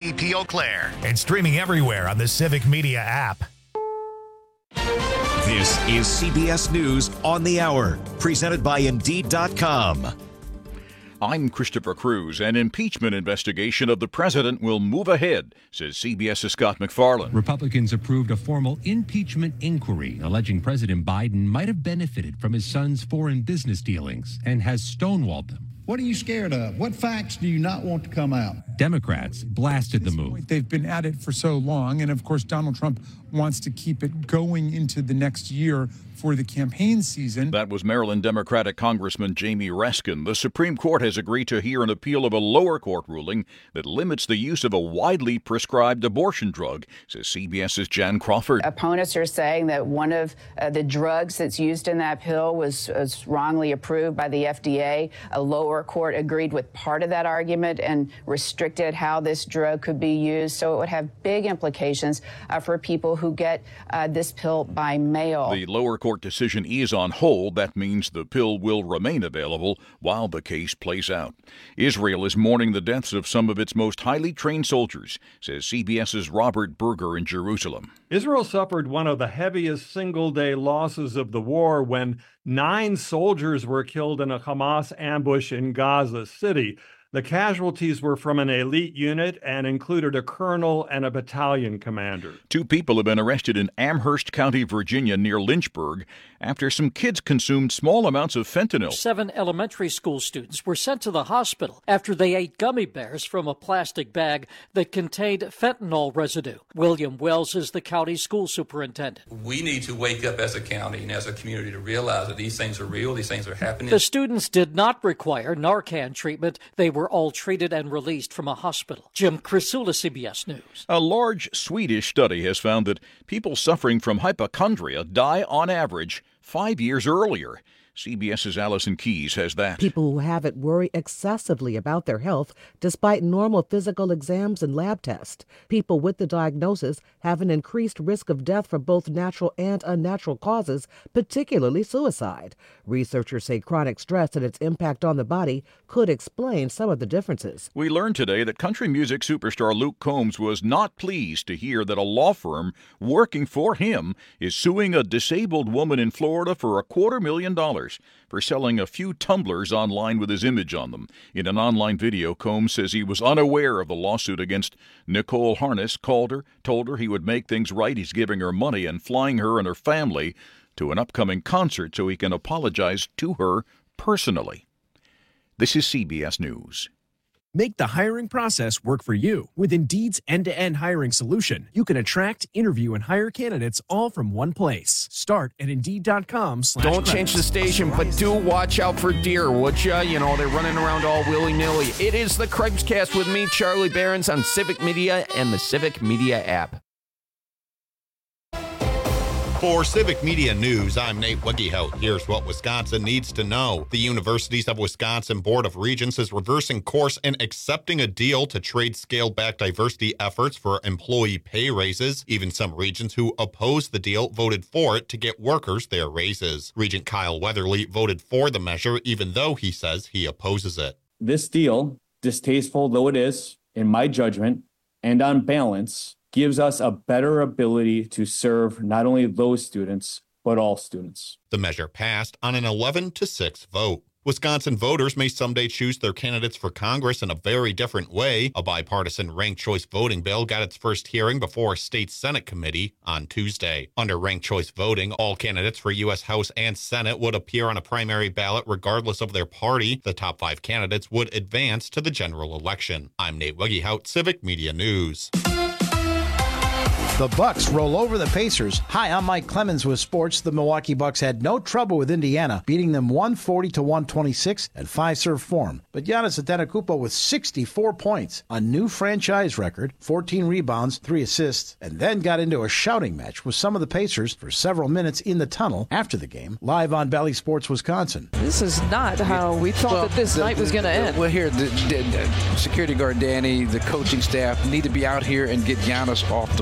WTOP Eau Claire. And streaming everywhere on the Civic Media app. This is CBS News on the Hour, presented by Indeed.com. I'm Christopher Cruz. An impeachment investigation of the president will move ahead, says CBS's Scott McFarland. Republicans approved a formal impeachment inquiry alleging President Biden might have benefited from his son's foreign business dealings and has stonewalled them. What are you scared of? What facts do you not want to come out? Democrats blasted the move. They've been at it for so long, and of course Donald Trump wants to keep it going into the next year for the campaign season. That was Maryland Democratic Congressman Jamie Raskin. The Supreme Court has agreed to hear an appeal of a lower court ruling that limits the use of a widely prescribed abortion drug, says CBS's Jan Crawford. Opponents are saying that one of the drugs that's used in that pill was wrongly approved by the FDA. A lower court agreed with part of that argument and restricted how this drug could be used. So it would have big implications for people who get this pill by mail. The lower court decision is on hold. That means the pill will remain available while the case plays out. Israel is mourning the deaths of some of its most highly trained soldiers, says CBS's Robert Berger in Jerusalem. Israel suffered one of the heaviest single-day losses of the war when 9 soldiers were killed in a Hamas ambush in Gaza City. The casualties were from an elite unit and included a colonel and a battalion commander. 2 people have been arrested in Amherst County, Virginia, near Lynchburg, after some kids consumed small amounts of fentanyl. 7 elementary school students were sent to the hospital after they ate gummy bears from a plastic bag that contained fentanyl residue. William Wells is the county school superintendent. We need to wake up as a county and as a community to realize that these things are real, these things are happening. The students did not require Narcan treatment. They were all treated and released from a hospital. Jim Crisula, CBS News. A large Swedish study has found that people suffering from hypochondria die on average 5 years earlier. CBS's Allison Keyes has that. People who have it worry excessively about their health despite normal physical exams and lab tests. People with the diagnosis have an increased risk of death from both natural and unnatural causes, particularly suicide. Researchers say chronic stress and its impact on the body could explain some of the differences. We learned today that country music superstar Luke Combs was not pleased to hear that a law firm working for him is suing a disabled woman in Florida for $250,000 for selling a few tumblers online with his image on them. In an online video, Combs says he was unaware of the lawsuit against Nicole Harness, called her, told her he would make things right. He's giving her money and flying her and her family to an upcoming concert so he can apologize to her personally. This is CBS News. Make the hiring process work for you. With Indeed's end-to-end hiring solution, you can attract, interview, and hire candidates all from one place. Start at Indeed.com. Don't change the station, but do watch out for deer, would ya? You know, they're running around all willy-nilly. It is the Craig's with me, Charlie Behrens, on Civic Media and the Civic Media app. For Civic Media News, I'm Nate Wiggyhout. Here's what Wisconsin needs to know. The Universities of Wisconsin Board of Regents is reversing course and accepting a deal to trade scaled-back diversity efforts for employee pay raises. Even some regents who opposed the deal voted for it to get workers their raises. Regent Kyle Weatherly voted for the measure, even though he says he opposes it. This deal, distasteful though it is, in my judgment, and on balance, gives us a better ability to serve not only those students, but all students. The measure passed on an 11-6 vote. Wisconsin voters may someday choose their candidates for Congress in a very different way. A bipartisan ranked choice voting bill got its first hearing before a state Senate committee on Tuesday. Under ranked choice voting, all candidates for U.S. House and Senate would appear on a primary ballot regardless of their party. The top 5 candidates would advance to the general election. I'm Nate Wiggyhout, Civic Media News. The Bucks roll over the Pacers. Hi, I'm Mike Clemens with sports. The Milwaukee Bucks had no trouble with Indiana, beating them 140-126 at 5-serve form. But Giannis Antetokounmpo with 64 points, a new franchise record, 14 rebounds, 3 assists, and then got into a shouting match with some of the Pacers for several minutes in the tunnel after the game, live on Bally Sports Wisconsin. This is not how we thought that this night was going to end. Well, here, the security guard Danny, the coaching staff need to be out here and get Giannis off the floor.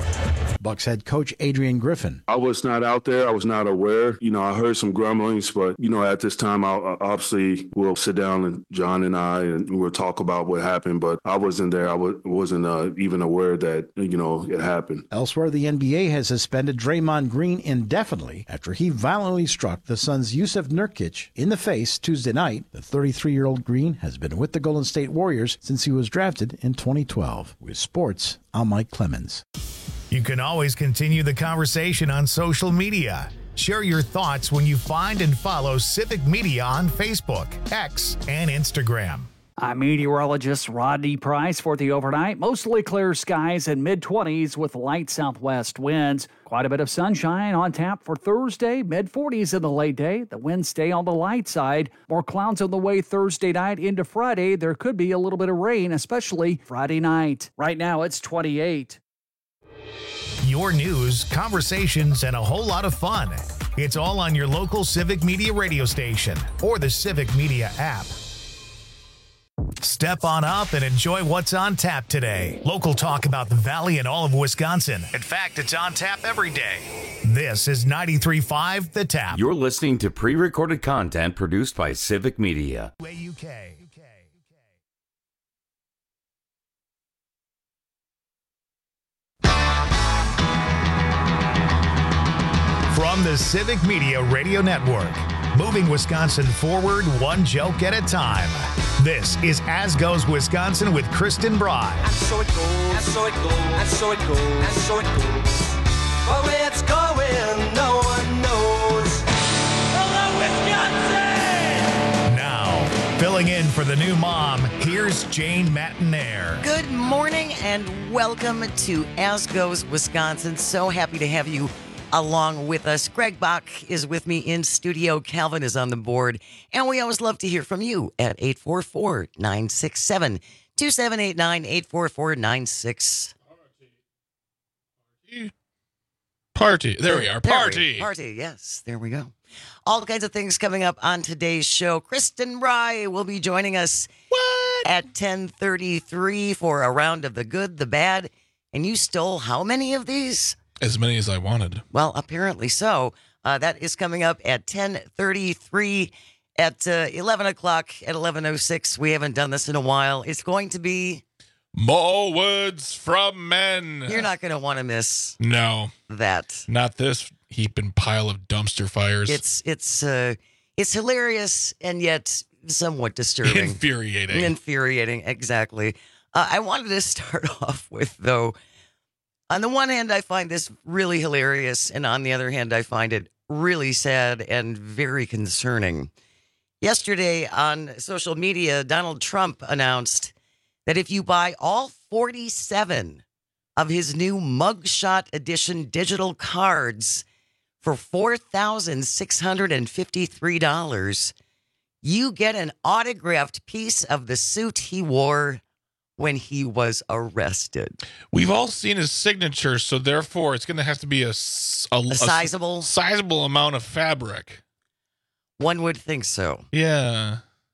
Bucks head coach Adrian Griffin. I was not out there. I was not aware. I heard some grumblings, but, at this time, obviously we'll sit down and John and I, and we'll talk about what happened, but I wasn't there. I wasn't even aware that, it happened. Elsewhere, the NBA has suspended Draymond Green indefinitely after he violently struck the Suns' Yusuf Nurkic in the face Tuesday night. The 33-year-old Green has been with the Golden State Warriors since he was drafted in 2012. With sports, I'm Mike Clemens. You can always continue the conversation on social media. Share your thoughts when you find and follow Civic Media on Facebook, X, and Instagram. I'm meteorologist Rodney Price for the overnight. Mostly clear skies and mid-20s with light southwest winds. Quite a bit of sunshine on tap for Thursday, mid-40s in the late day. The winds stay on the light side. More clouds on the way Thursday night into Friday. There could be a little bit of rain, especially Friday night. Right now it's 28. Your news, conversations, and a whole lot of fun. It's all on your local Civic Media radio station or the Civic Media app. Step on up and enjoy what's on tap today. Local talk about the Valley and all of Wisconsin. In fact, it's on tap every day. This is 93.5 The Tap. You're listening to pre-recorded content produced by Civic Media. UK. From the Civic Media Radio Network, moving Wisconsin forward one joke at a time. This is As Goes Wisconsin with Kristen Bry. And so it goes, and so it goes, and so it goes, and so it goes. But where it's going, no one knows. Hello, Wisconsin! Now, filling in for the new mom, here's Jane Matinaire. Good morning and welcome to As Goes Wisconsin. So happy to have you along with us. Greg Bach is with me in studio. Calvin is on the board. And we always love to hear from you at 844-967-2789, 844-96. Party. There we are. Party. Party. Yes, there we go. All kinds of things coming up on today's show. Kristen Bry will be joining us at 10:33 for a round of the good, the bad. And you stole how many of these? As many as I wanted. Well, apparently so. That is coming up at 10:33 at 11 o'clock at 11:06. We haven't done this in a while. It's going to be More Words from Men. You're not going to want to miss that. Not this heaping pile of dumpster fires. It's hilarious and yet somewhat disturbing. Infuriating, exactly. I wanted to start off with, though, on the one hand, I find this really hilarious, and on the other hand, I find it really sad and very concerning. Yesterday on social media, Donald Trump announced that if you buy all 47 of his new Mugshot Edition digital cards for $4,653, you get an autographed piece of the suit he wore when he was arrested. We've all seen his signature, so therefore it's going to have to be a sizable amount of fabric. One would think so. Yeah.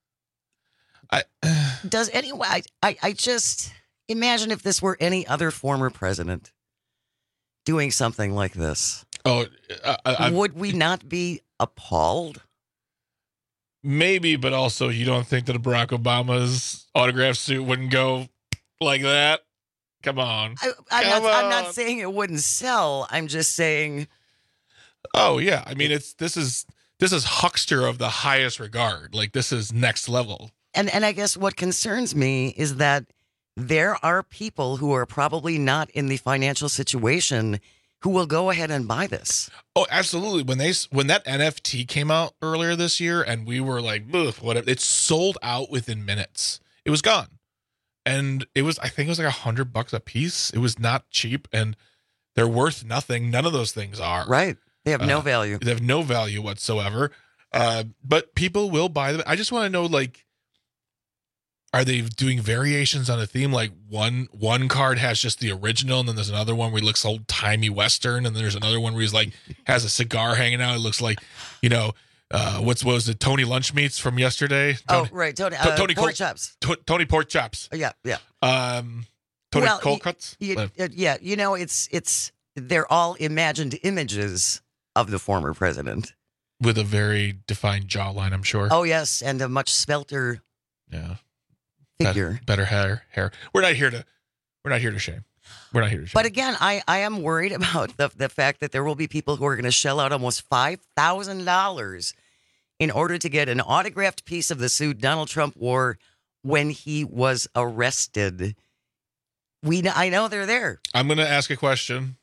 Does anyone? I just imagine if this were any other former president doing something like this. Oh, would we not be appalled? Maybe, but also you don't think that a Barack Obama's autograph suit wouldn't go like that? Come on. I'm not saying it wouldn't sell. I'm just saying. Oh yeah, I mean this is huckster of the highest regard. Like this is next level. And I guess what concerns me is that there are people who are probably not in the financial situation who will go ahead and buy this. Oh, absolutely. When that NFT came out earlier this year, and we were like, whatever, it sold out within minutes. It was gone. And I think it was like $100 a piece. It was not cheap, and they're worth nothing. None of those things are. Right. They have no value. They have no value whatsoever. But people will buy them. I just want to know, like, are they doing variations on a theme? Like one card has just the original, and then there's another one where he looks old timey Western, and then there's another one where he's like has a cigar hanging out. It looks like, what was it? Tony Lunch Meats from yesterday. Tony pork chops. Tony pork chops. Yeah. cold cuts? Yeah, they're all imagined images of the former president. With a very defined jawline, I'm sure. Oh, yes, and a much svelter figure. Better hair. We're not here to shame. We're not here to shame. But again, I am worried about the fact that there will be people who are going to shell out almost $5,000 in order to get an autographed piece of the suit Donald Trump wore when he was arrested. I know they're there. I'm going to ask a question.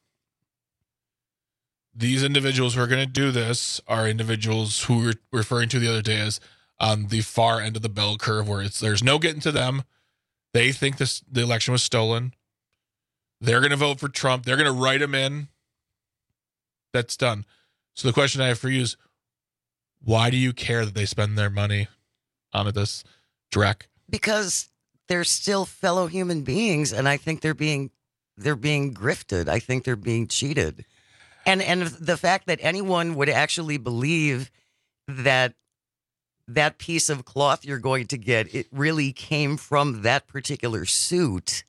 These individuals who are going to do this are individuals who we're referring to the other day as on the far end of the bell curve, where there's no getting to them. They think the election was stolen. They're going to vote for Trump. They're going to write him in. That's done. So the question I have for you is, why do you care that they spend their money on this, Drek? Because they're still fellow human beings, and I think they're being grifted. I think they're being cheated. And the fact that anyone would actually believe that piece of cloth you're going to get, it really came from that particular suit.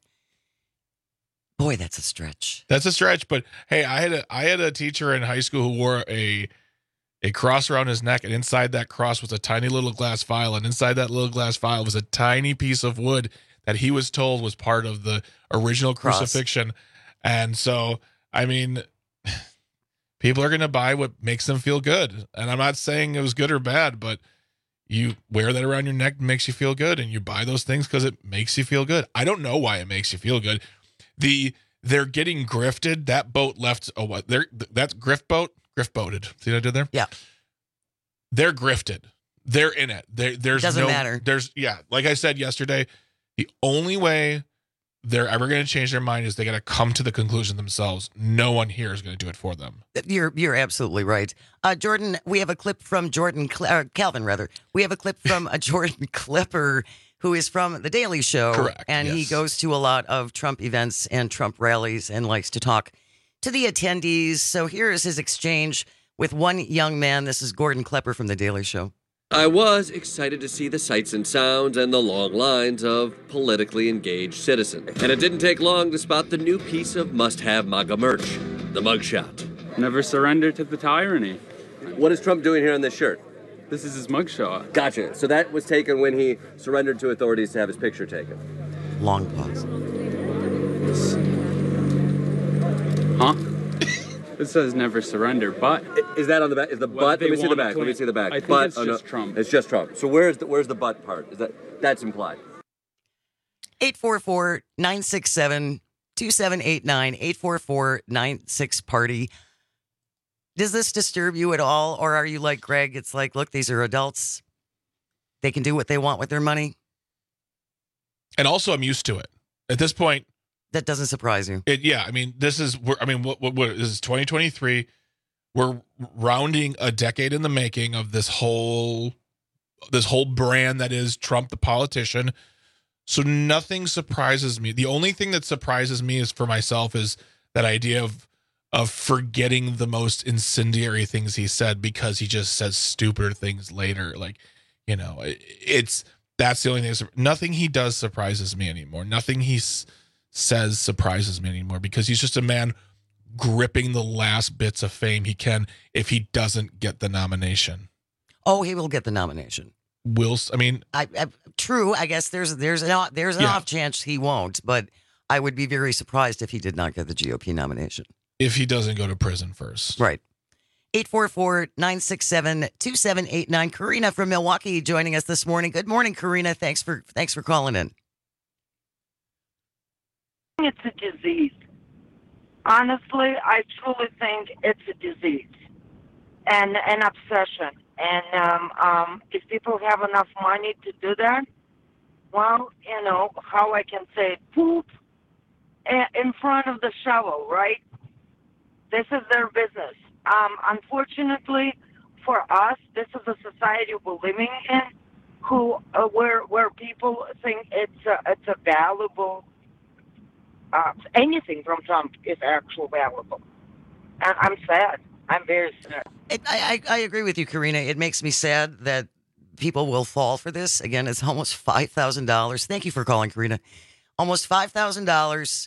Boy, that's a stretch. That's a stretch, but hey, I had a teacher in high school who wore a cross around his neck, and inside that cross was a tiny little glass vial, and inside that little glass vial was a tiny piece of wood that he was told was part of the original crucifixion. And so, I mean, people are going to buy what makes them feel good. And I'm not saying it was good or bad, but you wear that around your neck, makes you feel good, and you buy those things because it makes you feel good. I don't know why it makes you feel good. They're getting grifted. That boat left. That's grift boated. See what I did there? Yeah. They're grifted. They're in it. There's doesn't matter. Like I said yesterday, the only way they're ever going to change their mind is they got to come to the conclusion themselves. No one here is going to do it for them. You're absolutely right. Jordan, we have a clip from Calvin, rather. We have a clip from a Jordan Klepper who is from The Daily Show. Correct. And yes. He goes to a lot of Trump events and Trump rallies and likes to talk to the attendees. So here is his exchange with one young man. This is Gordon Klepper from The Daily Show. I was excited to see the sights and sounds and the long lines of politically engaged citizens. And it didn't take long to spot the new piece of must-have MAGA merch, the mugshot. Never surrender to the tyranny. What is Trump doing here on this shirt? This is his mugshot. Gotcha. So that was taken when he surrendered to authorities to have his picture taken. Long pause. Huh? It says never surrender, but... Is that on the back? Is the butt? Let me see the back. Let me see the back. I think it's just Trump. It's just Trump. So where's the butt part? That's implied? 844-967-2789. 844-96-PARTY. Does this disturb you at all? Or are you like Greg? It's like, look, these are adults. They can do what they want with their money. And also, I'm used to it. At this point... That doesn't surprise you. I mean, this is... what this is 2023. We're rounding a decade in the making of this whole brand that is Trump the politician. So nothing surprises me. The only thing that surprises me is for myself is that idea of forgetting the most incendiary things he said because he just says stupider things later. Like, that's the only thing. Nothing he does surprises me anymore. Nothing he says surprises me anymore because he's just a man gripping the last bits of fame he can if he doesn't get the nomination. Oh, he will get the nomination. True. I guess there's an off chance he won't, but I would be very surprised if he did not get the GOP nomination. If he doesn't go to prison first. Right. 844-967-2789. Karina from Milwaukee joining us this morning. Good morning, Karina. Thanks for calling in. It's a disease. Honestly, I truly think it's a disease and an obsession. And if people have enough money to do that, well, how I can say, poop in front of the shovel, right? This is their business. Unfortunately, for us, this is a society we're living in, where people think it's a valuable. Anything from Trump is actually valuable, and I'm sad. I'm very sad. I agree with you, Karina. It makes me sad that people will fall for this. Again, it's almost $5,000. Thank you for calling, Karina. almost $5,000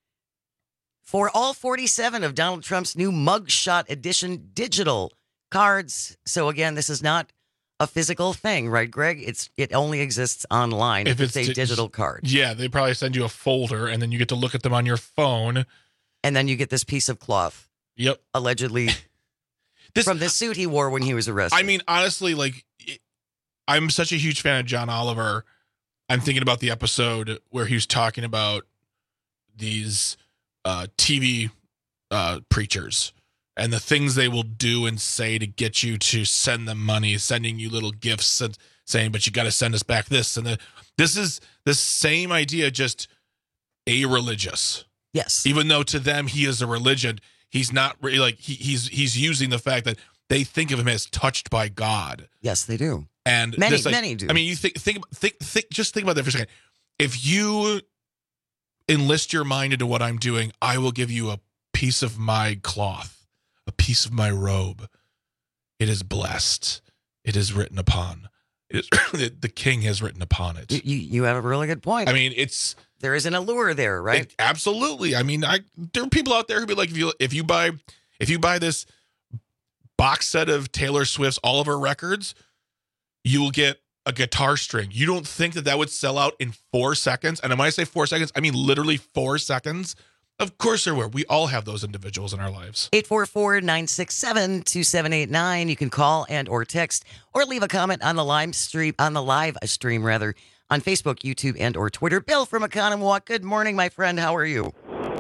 for all 47 of Donald Trump's new Mugshot Edition digital cards. So again, this is not a physical thing, right, Greg? It only exists online if it's a digital card. Yeah, they probably send you a folder, and then you get to look at them on your phone. And then you get this piece of cloth. Yep. Allegedly from the suit he wore when he was arrested. I mean, honestly, like, I'm such a huge fan of John Oliver. I'm thinking about the episode where he was talking about these TV preachers and the things they will do and say to get you to send them money, sending you little gifts and saying, but you got to send us back this. And this is the same idea, just a-religious. Yes. Even though to them he is a religion, he's not really like he's using the fact that they think of him as touched by God. Yes, they do. And many do. I mean, you think just think about that for a second. If you enlist your mind into what I'm doing, I will give you a piece of my cloth, a piece of my robe. It is blessed. It is written upon. It is, the king has written upon it. You have a really good point. I mean, there is an allure there, right? Absolutely. I mean, there are people out there who be like, if you buy this box set of Taylor Swift's all of her records, you will get a guitar string. You don't think that would sell out in 4 seconds? And when I say 4 seconds, I mean literally 4 seconds. Of course there were. We all have those individuals in our lives. 844-967-2789. You can call and or text or leave a comment on the live stream on Facebook, YouTube, and or Twitter. Bill from Economowoc. Good morning, my friend. How are you?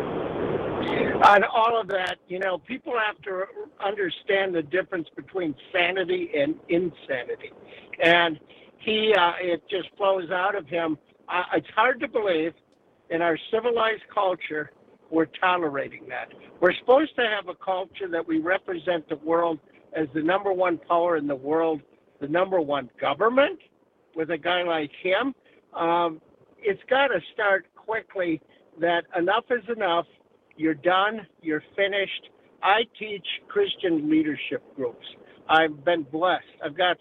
On all of that, people have to understand the difference between sanity and insanity. And it just flows out of him. It's hard to believe in our civilized culture we're tolerating that. We're supposed to have a culture that we represent the world as the number one power in the world, the number one government with a guy like him. It's got to start quickly that enough is enough. You're done. You're finished. I teach Christian leadership groups. I've been blessed. I've got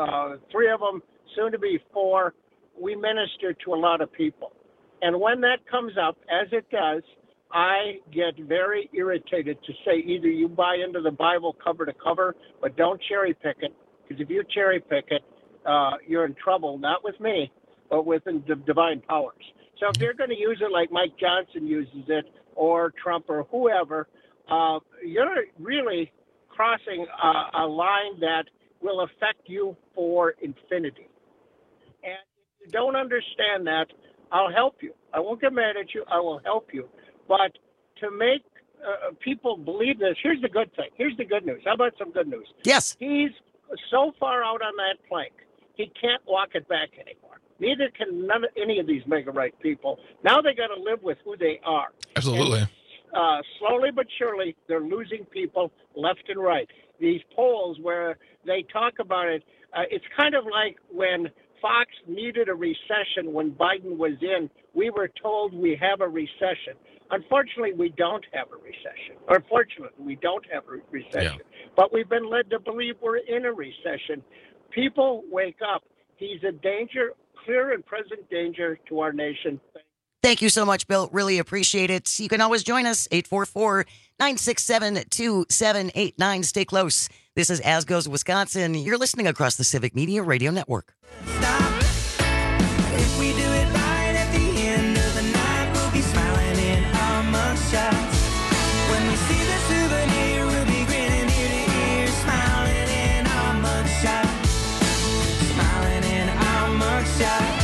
3 of them, soon to be 4. We minister to a lot of people. And when that comes up, as it does, I get very irritated to say either you buy into the Bible cover to cover, but don't cherry pick it. Because if you cherry pick it, you're in trouble, not with me, but with the divine powers. So if they're going to use it like Mike Johnson uses it, or Trump or whoever, you're really crossing a line that will affect you for infinity. And if you don't understand that, I'll help you. I won't get mad at you. I will help you. But to make people believe this, here's the good thing. Here's the good news. How about some good news? Yes. He's so far out on that plank, he can't walk it back anymore. Neither can any of these mega-right people. Now they got to live with who they are. Absolutely. And, slowly but surely, they're losing people left and right. These polls where they talk about it, it's kind of like when Fox needed a recession when Biden was in. We were told we have a recession. Unfortunately, we don't have a recession. Or fortunately, we don't have a recession. Yeah. But we've been led to believe we're in a recession. People, wake up. He's a danger, clear and present danger to our nation. Thank you so much, Bill. Really appreciate it. You can always join us, 844-967-2789. Stay close. This is As Goes Wisconsin. You're listening across the Civic Media Radio Network. If we do it right at the end of the night, we'll be smiling in our mugshots. When we see the souvenir, we'll be grinning ear to ear, smiling in our mugshots. Smiling in our mugshots.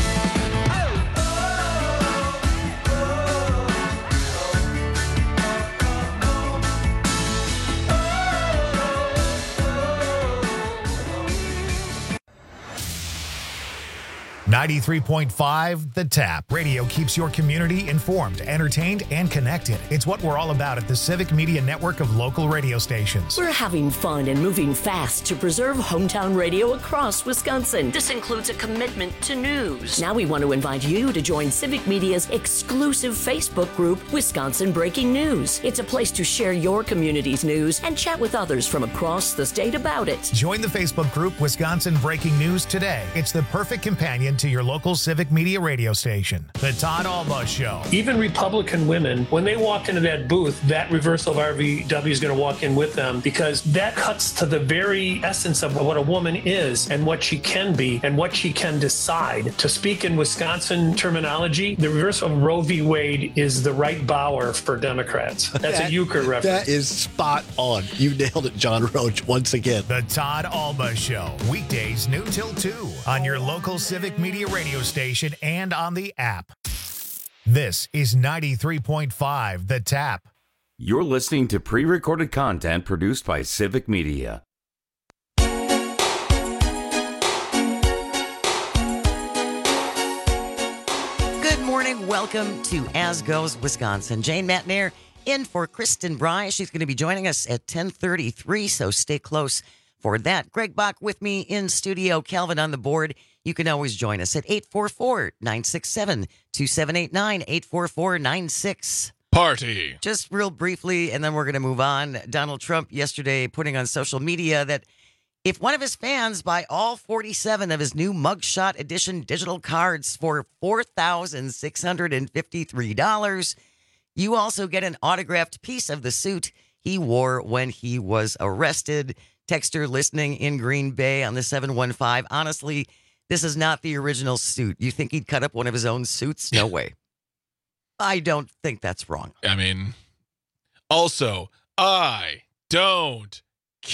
.5 The Tap. Radio keeps your community informed, entertained, and connected. It's what we're all about at the Civic Media Network of local radio stations. We're having fun and moving fast to preserve hometown radio across Wisconsin. This includes a commitment to news. Now we want to invite you to join Civic Media's exclusive Facebook group, Wisconsin Breaking News. It's a place to share your community's news and chat with others from across the state about it. Join the Facebook group, Wisconsin Breaking News, today. It's the perfect companion to your local Civic Media radio station. The Todd Alba Show. Even Republican women, when they walk into that booth, that reversal of RVW is going to walk in with them, because that cuts to the very essence of what a woman is and what she can be and what she can decide. To speak in Wisconsin terminology, the reversal of Roe v. Wade is the right Bauer for Democrats. That's a euchre reference. That is spot on. You nailed it, John Roach, once again. The Todd Alba Show. Weekdays noon till 2 on your local Civic Media radio station and on the app. This is 93.5 The Tap. You're listening to pre-recorded content produced by Civic Media. Good morning. Welcome to As Goes Wisconsin. Jane Matnair in for Kristen Bry. She's going to be joining us at 10:33, so stay close for that. Greg Bach with me in studio. Calvin on the board. You can always join us at 844-967-2789, 844-96. Party. Just real briefly, and then we're going to move on. Donald Trump yesterday putting on social media that if one of his fans buy all 47 of his new Mugshot Edition digital cards for $4,653, you also get an autographed piece of the suit he wore when he was arrested. Texter listening in Green Bay on the 715. Honestly, this is not the original suit. You think he'd cut up one of his own suits? No way. I don't think that's wrong. I mean, also, I don't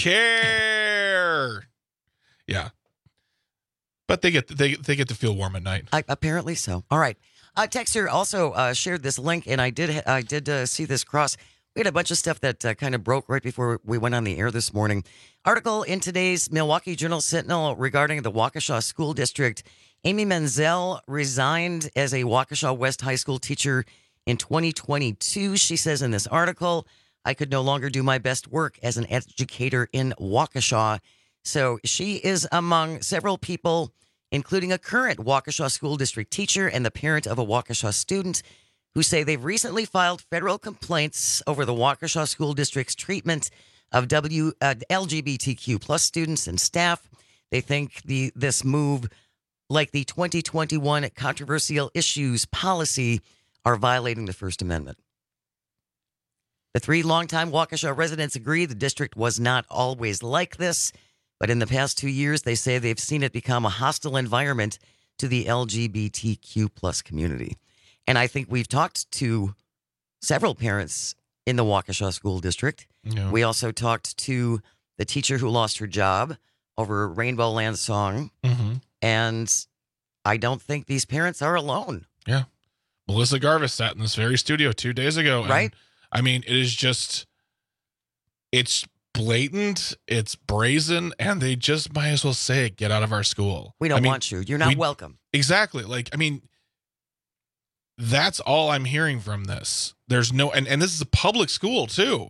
care. Yeah. But they get to feel warm at night. Apparently so. All right. Texter also shared this link, and I did see this cross. We had a bunch of stuff that kind of broke right before we went on the air this morning. Article in today's Milwaukee Journal-Sentinel regarding the Waukesha School District. Amy Menzel resigned as a Waukesha West High School teacher in 2022. She says in this article, I could no longer do my best work as an educator in Waukesha. So she is among several people, including a current Waukesha School District teacher and the parent of a Waukesha student, who say they've recently filed federal complaints over the Waukesha School District's treatment of LGBTQ plus students and staff. They think this move, like the 2021 controversial issues policy, are violating the First Amendment. The three longtime Waukesha residents agree the district was not always like this, but in the past 2 years, they say they've seen it become a hostile environment to the LGBTQ plus community. And I think we've talked to several parents in the Waukesha School District. Yeah. We also talked to the teacher who lost her job over Rainbow Land Song. Mm-hmm. And I don't think these parents are alone. Yeah. Melissa Garvis sat in this very studio 2 days ago. And, right. I mean, it is just, it's blatant, it's brazen, and they just might as well say, get out of our school. We don't want you. You're not welcome. Exactly. Like, I mean, that's all I'm hearing from this. There's no, and this is a public school too.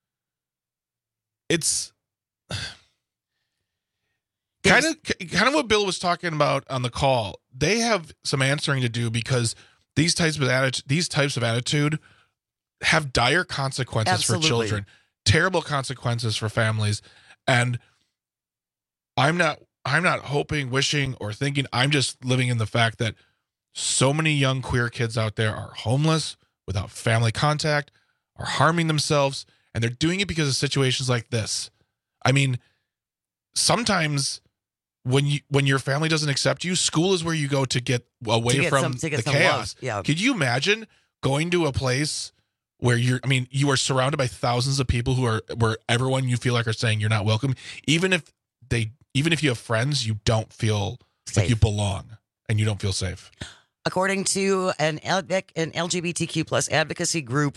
It's kind of what Bill was talking about on the call. They have some answering to do, because these types of attitude have dire consequences for children, terrible consequences for families. And I'm not hoping, wishing, or thinking. I'm just living in the fact that so many young queer kids out there are homeless, without family contact, are harming themselves, and they're doing it because of situations like this. I mean, sometimes when your family doesn't accept you, school is where you go to get away from the chaos. Yeah. Could you imagine going to a place where you are surrounded by thousands of people where everyone you feel like are saying you're not welcome, even if you have friends, you don't feel like you belong and you don't feel safe. According to an LGBTQ plus advocacy group,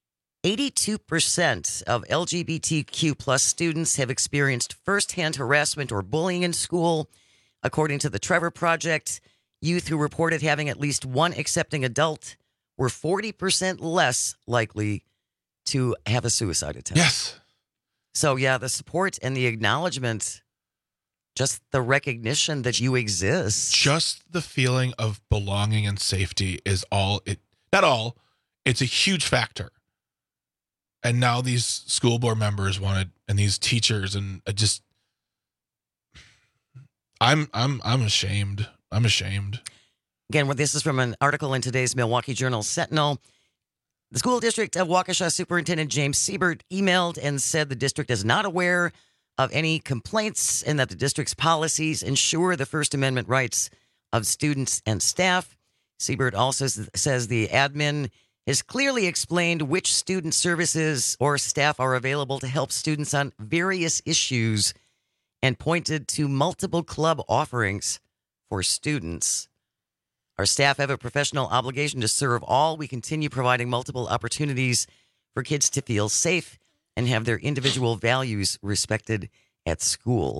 82% of LGBTQ plus students have experienced firsthand harassment or bullying in school. According to the Trevor Project, youth who reported having at least one accepting adult were 40% less likely to have a suicide attempt. Yes. So, yeah, the support and the acknowledgement, just the recognition that you exist. Just the feeling of belonging and safety is it's a huge factor. And now these school board members and these teachers, and I'm ashamed I'm ashamed. Again, this is from an article in today's Milwaukee Journal Sentinel. The school district of Waukesha Superintendent James Siebert emailed and said the district is not aware of any complaints and that the district's policies ensure the First Amendment rights of students and staff. Siebert also says the admin has clearly explained which student services or staff are available to help students on various issues and pointed to multiple club offerings for students. Our staff have a professional obligation to serve all. We continue providing multiple opportunities for kids to feel safe and have their individual values respected at school.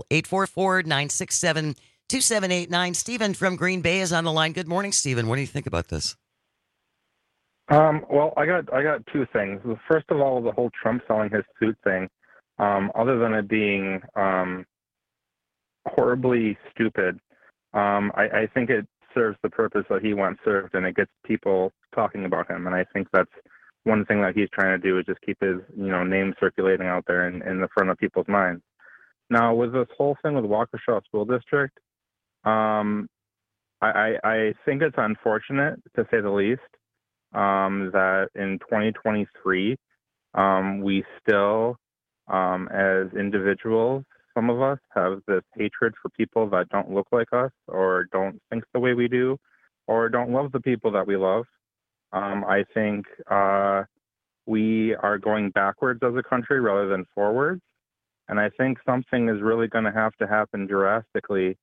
844-967-2789. Stephen from Green Bay is on the line. Good morning, Stephen. What do you think about this? Well, I got two things. First of all, the whole Trump selling his suit thing, other than it being horribly stupid, I think it serves the purpose that he wants served, and it gets people talking about him. And I think that's one thing that he's trying to do, is just keep his name circulating out there in the front of people's minds. Now, with this whole thing with Waukesha School District, I think it's unfortunate, to say the least, that in 2023, we still, as individuals, some of us have this hatred for people that don't look like us or don't think the way we do or don't love the people that we love. I think we are going backwards as a country rather than forwards. And I think something is really going to have to happen drastically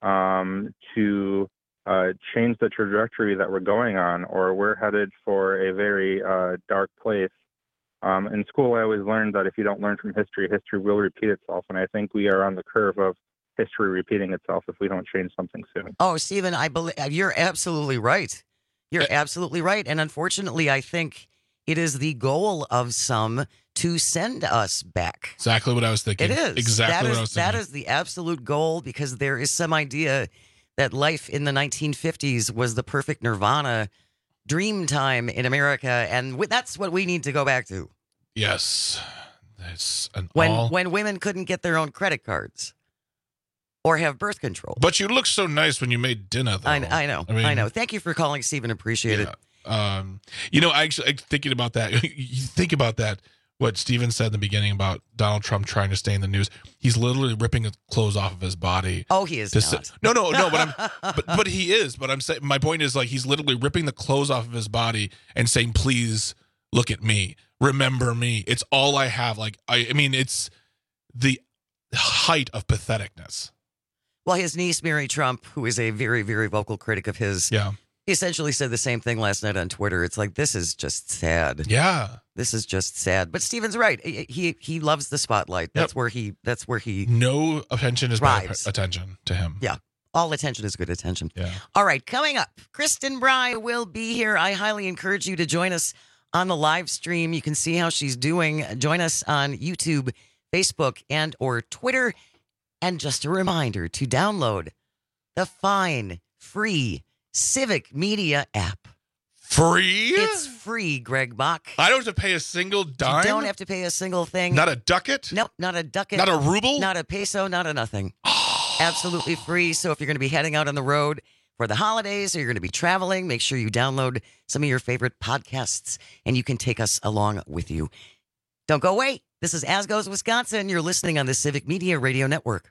to change the trajectory that we're going on, or we're headed for a very dark place. In school, I always learned that if you don't learn from history, history will repeat itself. And I think we are on the curve of history repeating itself if we don't change something soon. Oh, Stephen, I believe you're absolutely right. You're absolutely right. And unfortunately, I think it is the goal of some to send us back. Exactly what I was thinking. It is. Exactly what I was thinking. That is the absolute goal, because there is some idea that life in the 1950s was the perfect nirvana dream time in America, and that's what we need to go back to. Yes. That's when women couldn't get their own credit cards or have birth control. But you look so nice when you made dinner, though. I know. Thank you for calling, Stephen. Appreciate it. I'm thinking about that. You think about that, what Stephen said in the beginning about Donald Trump trying to stay in the news. He's literally ripping clothes off of his body. Oh, he is not. But he is. But I'm saying, my point is, like, he's literally ripping the clothes off of his body and saying, "Please look at me, remember me. It's all I have." Like, I mean, it's the height of patheticness. Well, his niece, Mary Trump, who is a very, very vocal critic of his, essentially said the same thing last night on Twitter. It's like, this is just sad. Yeah. This is just sad. But Stephen's right. He loves the spotlight. That's where he no attention is bad attention to him. Yeah. All attention is good attention. Yeah. All right, coming up, Kristen Bry will be here. I highly encourage you to join us on the live stream. You can see how she's doing. Join us on YouTube, Facebook, and or Twitter. And just a reminder to download the fine, free Civic Media app. Free? It's free, Greg Bach. I don't have to pay a single dime? You don't have to pay a single thing. Not a ducat? Nope, not a ducat. Not a ruble? Not a peso, not a nothing. Absolutely free. So if you're going to be heading out on the road for the holidays or you're going to be traveling, make sure you download some of your favorite podcasts and you can take us along with you. Don't go away. This is As Goes Wisconsin. You're listening on the Civic Media Radio Network.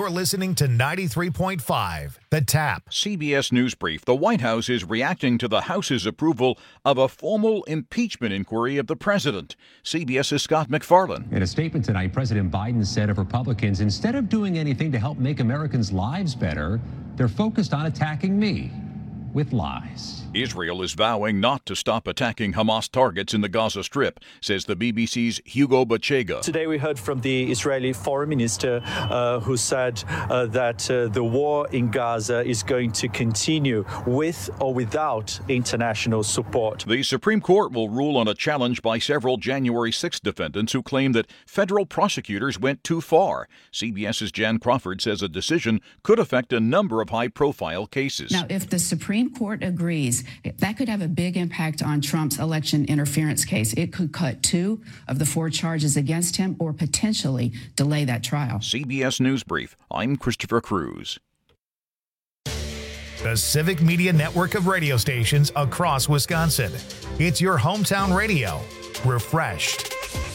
You're listening to 93.5, The Tap. CBS News Brief. The White House is reacting to the House's approval of a formal impeachment inquiry of the president. CBS's Scott McFarland. In a statement tonight, President Biden said of Republicans, instead of doing anything to help make Americans' lives better, they're focused on attacking me with lies. Israel is vowing not to stop attacking Hamas targets in the Gaza Strip, says the BBC's Hugo Bachega. Today we heard from the Israeli foreign minister who said that the war in Gaza is going to continue with or without international support. The Supreme Court will rule on a challenge by several January 6 defendants who claim that federal prosecutors went too far. CBS's Jan Crawford says a decision could affect a number of high-profile cases. Now, if the Supreme Court agrees, that could have a big impact on Trump's election interference case. It could cut 2 of the 4 charges against him or potentially delay that trial. CBS News Brief. I'm Christopher Cruz. The Civic Media network of radio stations across Wisconsin. It's your hometown radio. Refreshed.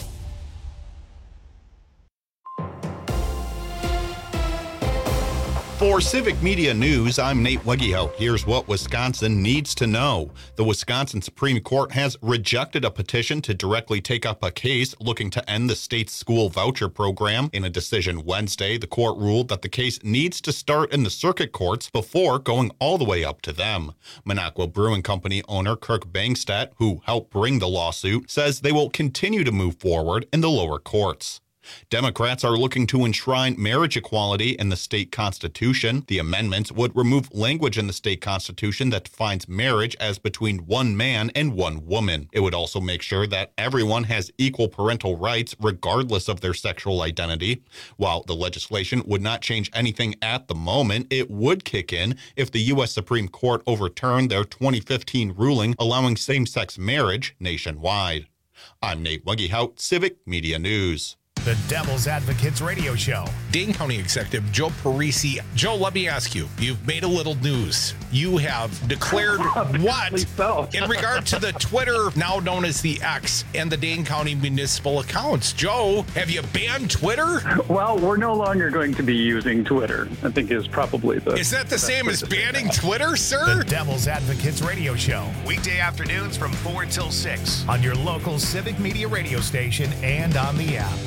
For Civic Media News, I'm Nate Wegehout. Here's what Wisconsin needs to know. The Wisconsin Supreme Court has rejected a petition to directly take up a case looking to end the state's school voucher program. In a decision Wednesday, the court ruled that the case needs to start in the circuit courts before going all the way up to them. Minocqua Brewing Company owner Kirk Bangstedt, who helped bring the lawsuit, says they will continue to move forward in the lower courts. Democrats are looking to enshrine marriage equality in the state constitution. The amendments would remove language in the state constitution that defines marriage as between one man and one woman. It would also make sure that everyone has equal parental rights regardless of their sexual identity. While the legislation would not change anything at the moment, it would kick in if the U.S. Supreme Court overturned their 2015 ruling allowing same-sex marriage nationwide. I'm Nate Wegehout, Civic Media News. The Devil's Advocates Radio Show. Dane County Executive Joe Parisi. Joe, let me ask you, you've made a little news. You have declared what in regard to the Twitter, now known as the X, and the Dane County municipal accounts. Joe, have you banned Twitter? Well, we're no longer going to be using Twitter, I think is probably the... Is that the same as banning Twitter, sir? The Devil's Advocates Radio Show. Weekday afternoons from 4 till 6 on your local Civic Media radio station and on the app.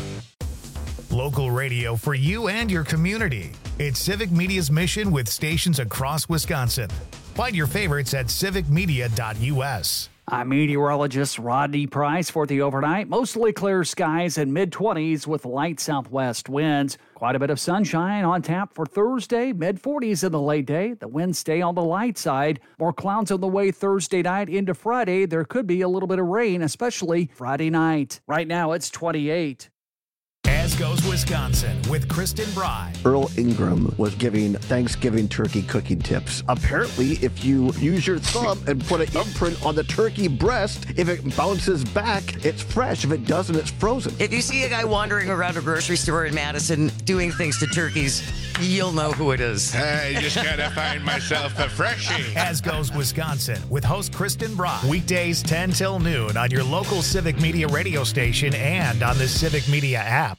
Local radio for you and your community. It's Civic Media's mission with stations across Wisconsin. Find your favorites at civicmedia.us. I'm meteorologist Rodney Price for the overnight. Mostly clear skies and mid-20s with light southwest winds. Quite a bit of sunshine on tap for Thursday, mid-40s in the late day. The winds stay on the light side. More clouds on the way Thursday night into Friday. There could be a little bit of rain, especially Friday night. Right now it's 28. As Goes Wisconsin with Kristen Bry. Earl Ingram was giving Thanksgiving turkey cooking tips. Apparently, if you use your thumb and put an imprint on the turkey breast, if it bounces back, it's fresh. If it doesn't, it's frozen. If you see a guy wandering around a grocery store in Madison doing things to turkeys, you'll know who it is. I just gotta find myself a freshie. As Goes Wisconsin with host Kristen Bry. Weekdays 10 till noon on your local Civic Media radio station and on the Civic Media app.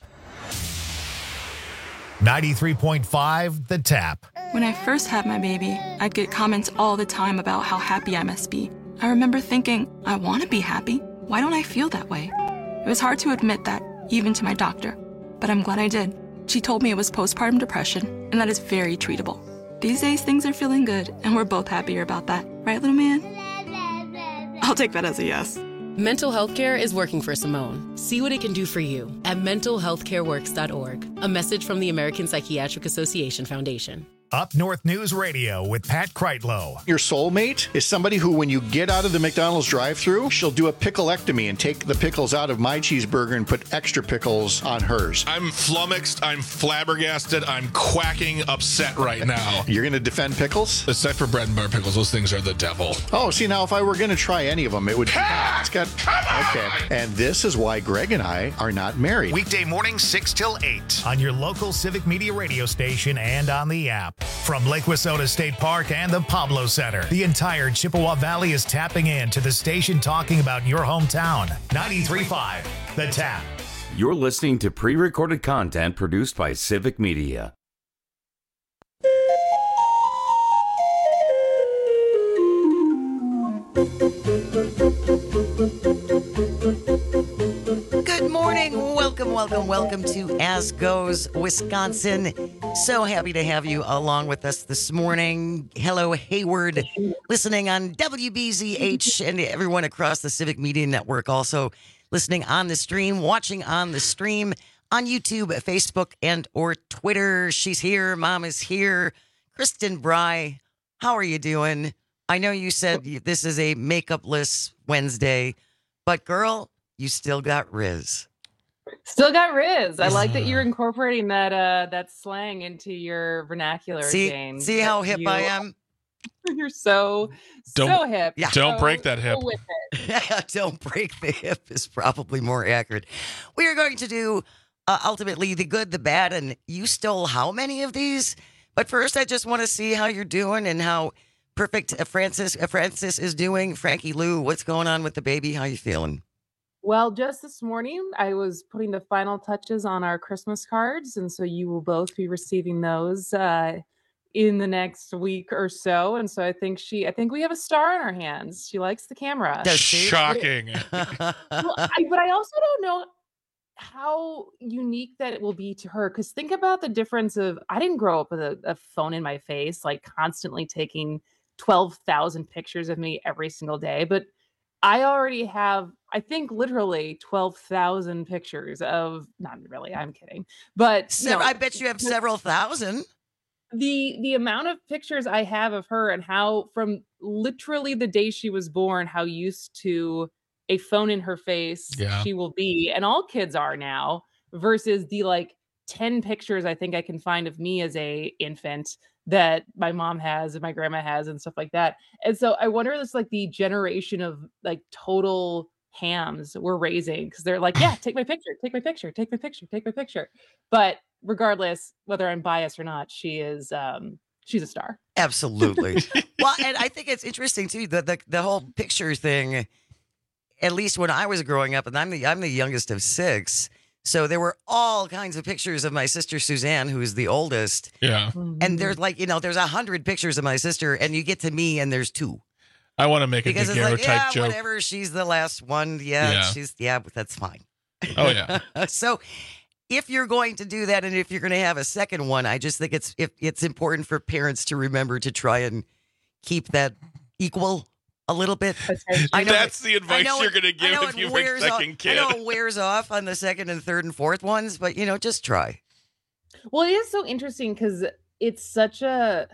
93.5 The Tap. When I first had my baby, I'd get comments all the time about how happy I must be. I remember thinking, I want to be happy. Why don't I feel that way? It was hard to admit that, even to my doctor. But I'm glad I did. She told me it was postpartum depression, and that is very treatable. These days, things are feeling good, and we're both happier about that. Right, little man? I'll take that as a yes. Mental health care is working for Simone. See what it can do for you at mentalhealthcareworks.org. A message from the American Psychiatric Association Foundation. Up North News Radio with Pat Kreitlow. Your soulmate is somebody who, when you get out of the McDonald's drive-thru, she'll do a pickleectomy and take the pickles out of my cheeseburger and put extra pickles on hers. I'm flummoxed, I'm flabbergasted, I'm quacking upset right now. You're going to defend pickles? Except for bread and butter pickles, those things are the devil. Oh, see, now if I were going to try any of them, it would be... It's got... Okay. And this is why Greg and I are not married. Weekday mornings 6 till 8 on your local Civic Media radio station and on the app. From Lake Wissota State Park and the Pablo Center, the entire Chippewa Valley is tapping in to the station talking about your hometown. 93.5 The Tap. You're listening to pre-recorded content produced by Civic Media. welcome to As Goes Wisconsin. So happy to have you along with us this morning. Hello, Hayward, listening on WBZH and everyone across the Civic Media Network. Also listening on the stream, watching on the stream on YouTube, Facebook, and or Twitter. She's here. Mom is here. Kristen Bry, how are you doing? I know you said this is a makeup-less Wednesday, but girl, you still got Riz. Still got Riz. I like that you're incorporating that slang into your vernacular, Jane. See how hip I am? You're so hip. Yeah. Don't break that hip. With it. Don't break the hip is probably more accurate. We are going to do ultimately the good, the bad, and you stole how many of these? But first, I just want to see how you're doing and how perfect Francis is doing. Frankie Lou, what's going on with the baby? How you feeling? Well, just this morning, I was putting the final touches on our Christmas cards, and so you will both be receiving those in the next week or so. And so I think we have a star in our hands. She likes the camera. Shocking. But I also don't know how unique that it will be to her, because think about the difference of, I didn't grow up with a phone in my face, like constantly taking 12,000 pictures of me every single day, but I already have, I think, literally 12,000 pictures of, not really, I'm kidding, but I bet you have several thousand. The amount of pictures I have of her and how from literally the day she was born, how used to a phone in her face she will be, and all kids are now, versus the like 10 pictures I think I can find of me as a infant that my mom has and my grandma has and stuff like that. And so I wonder, this like the generation of like total hams we're raising, because they're like, yeah, take my picture, take my picture, take my picture, take my picture. But regardless, whether I'm biased or not, she is she's a star. Absolutely. Well, and I think it's interesting too, the whole picture thing. At least when I was growing up, and I'm the youngest of 6. So there were all kinds of pictures of my sister Suzanne, who is the oldest. Yeah. And there's like, there's 100 pictures of my sister, and you get to me and there's 2. I want to make a daguerreotype joke. Whatever, she's the last one. But that's fine. Oh, yeah. So if you're going to do that, and if you're going to have a second one, I just think it's important for parents to remember to try and keep that equal a little bit. I know that's the advice you're going to give if you have a second kid. I know it wears off on the second and third and fourth ones, but just try. Well, it is so interesting because it's such a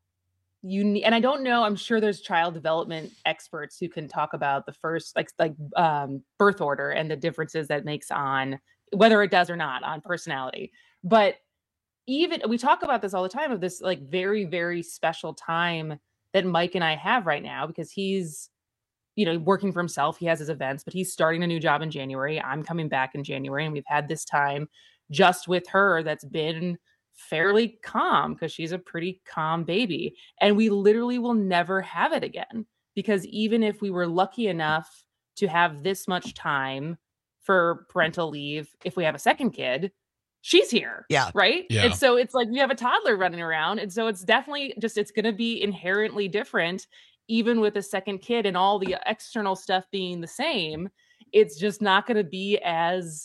unique, and I don't know, I'm sure there's child development experts who can talk about the first like birth order and the differences that makes on whether it does or not on personality. But even we talk about this all the time, of this like very, very special time that Mike and I have right now, because he's, working for himself. He has his events, but he's starting a new job in January. I'm coming back in January, and we've had this time just with her that's been fairly calm, because she's a pretty calm baby. And we literally will never have it again, because even if we were lucky enough to have this much time for parental leave, if we have a second kid, she's here. Yeah. Right. Yeah. And so it's like we have a toddler running around. And so it's definitely it's going to be inherently different, even with a second kid and all the external stuff being the same. It's just not going to be as,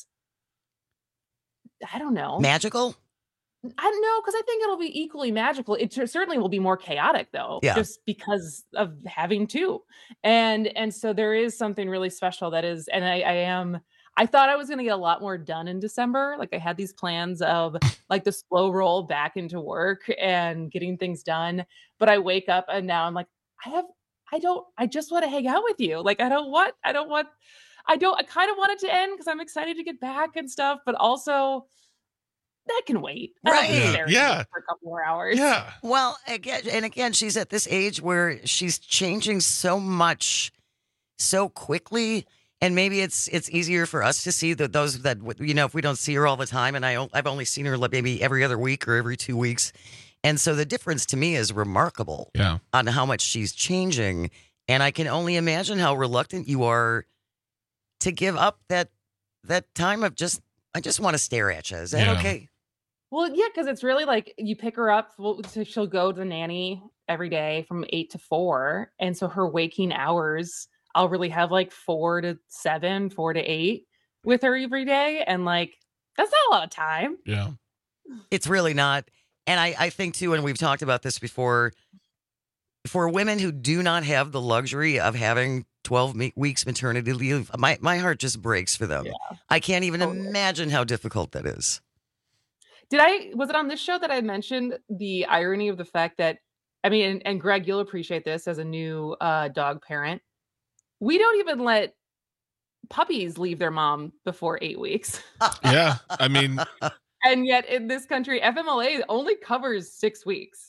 I don't know. Magical? I don't know, because I think it'll be equally magical. It certainly will be more chaotic, though, just because of having two. And so there is something really special that is, and I thought I was going to get a lot more done in December. Like I had these plans of like the slow roll back into work and getting things done. But I wake up and now I'm like, I just want to hang out with you. Like, I kind of want it to end because I'm excited to get back and stuff, but also that can wait. Right. Yeah. For a couple more hours. Yeah. Well, again, she's at this age where she's changing so much so quickly. And maybe it's easier for us to see those that, if we don't see her all the time, and I've only seen her maybe every other week or every 2 weeks. And so the difference to me is remarkable on how much she's changing. And I can only imagine how reluctant you are to give up that time of I just want to stare at you. Is that okay? Well, yeah, because it's really like you pick her up. She'll go to the nanny every day from 8 to 4. And so her waking hours, I'll really have like 4 to 7, 4 to 8 with her every day. And like, That's not a lot of time. Yeah. It's really not. And I think, too, and we've talked about this before, for women who do not have the luxury of having 12 weeks maternity leave, my heart just breaks for them. Yeah. I can't even imagine how difficult that is. Was it on this show that I mentioned the irony of the fact that, I mean, and Greg, you'll appreciate this as a new dog parent. We don't even let puppies leave their mom before 8 weeks. Yeah. I mean, and yet in this country, FMLA only covers 6 weeks.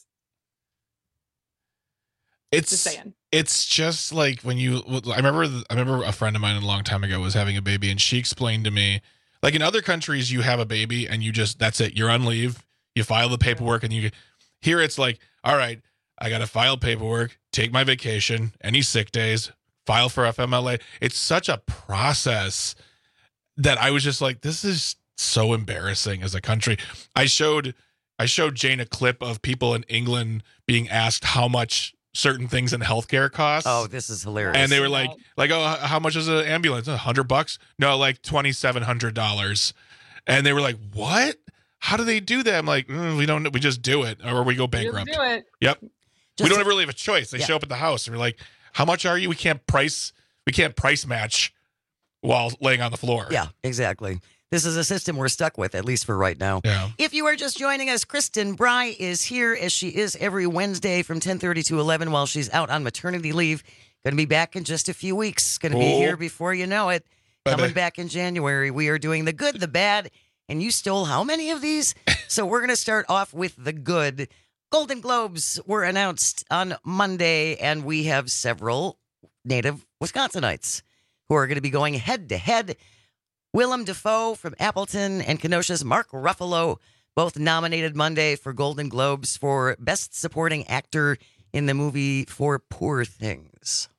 It's just like when I remember a friend of mine a long time ago was having a baby, and she explained to me, like in other countries, you have a baby and that's it. You're on leave. You file the paperwork, and here it's like, all right, I got to file paperwork, take my vacation, any sick days, file for FMLA. It's such a process that I was just like, this is so embarrassing as a country. I showed Jane a clip of people in England being asked how much certain things in healthcare costs. Oh, this is hilarious. And they were like, oh, how much is an ambulance? $100? No, like $2,700. And they were like, what? How do they do that? I'm like, we don't. We just do it, or we go bankrupt. Just do it. Yep. We don't really have a choice. They show up at the house, and we're like, how much are you? We can't price match while laying on the floor. Yeah, exactly. This is a system we're stuck with, at least for right now. Yeah. If you are just joining us, Kristen Bry is here, as she is every Wednesday from 10:30 to 11 while she's out on maternity leave. Going to be back in just a few weeks. Going to be here before you know it. Coming back in January. We are doing the good, the bad, and you stole how many of these? So we're going to start off with the good. Golden Globes were announced on Monday, and we have several native Wisconsinites who are going to be going head-to-head. Willem Dafoe from Appleton and Kenosha's Mark Ruffalo, both nominated Monday for Golden Globes for Best Supporting Actor in the movie For Poor Things.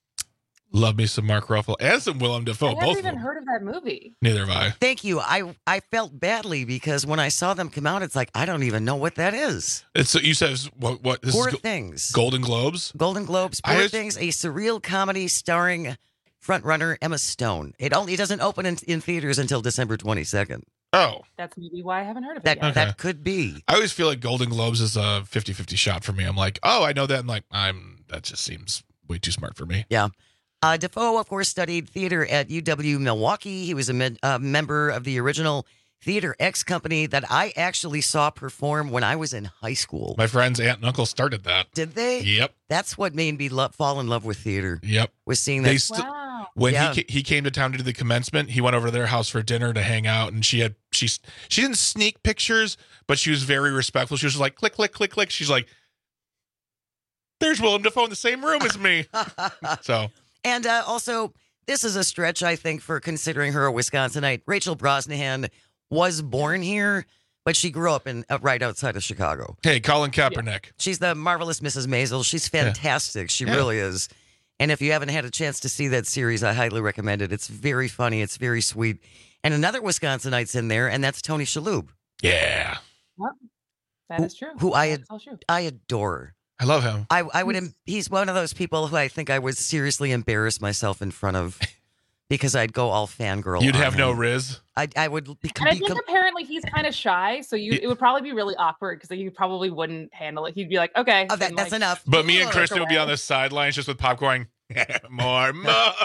Love me some Mark Ruffalo and some Willem Dafoe. I haven't even heard of that movie. Neither have I. Thank you. I felt badly because when I saw them come out, it's like, I don't even know what that is. You said what? This Poor is Things. Golden Globes? Golden Globes, Poor Things, a surreal comedy starring frontrunner Emma Stone. It doesn't open in theaters until December 22nd. Oh. That's maybe why I haven't heard of it yet. That could be. I always feel like Golden Globes is a 50-50 shot for me. I'm like, oh, I know that. I'm like, that just seems way too smart for me. Yeah. Dafoe, of course, studied theater at UW Milwaukee. He was a member of the original Theater X company that I actually saw perform when I was in high school. My friend's aunt and uncle started that. Did they? Yep. That's what made me fall in love with theater. Yep. Was seeing that. Wow. When he came to town to do the commencement, he went over to their house for dinner to hang out, and she didn't sneak pictures, but she was very respectful. She was just like, click, click, click, click. She's like, there's Willem Dafoe in the same room as me. So. And also, this is a stretch, I think, for considering her a Wisconsinite. Rachel Brosnahan was born here, but she grew up in right outside of Chicago. Hey, Colin Kaepernick. Yeah. She's the marvelous Mrs. Maisel. She's fantastic. She really is. And if you haven't had a chance to see that series, I highly recommend it. It's very funny. It's very sweet. And another Wisconsinite's in there, and that's Tony Shalhoub. Yeah. Yep. That is true. Who I adore. I love him. He's one of those people who I think I would seriously embarrass myself in front of because I'd go all fangirl. You'd have no riz. I would. And I think apparently he's kind of shy, so it would probably be really awkward because you probably wouldn't handle it. He'd be like, okay, that's enough. But me and Kristen would be on the sidelines just with popcorn. more.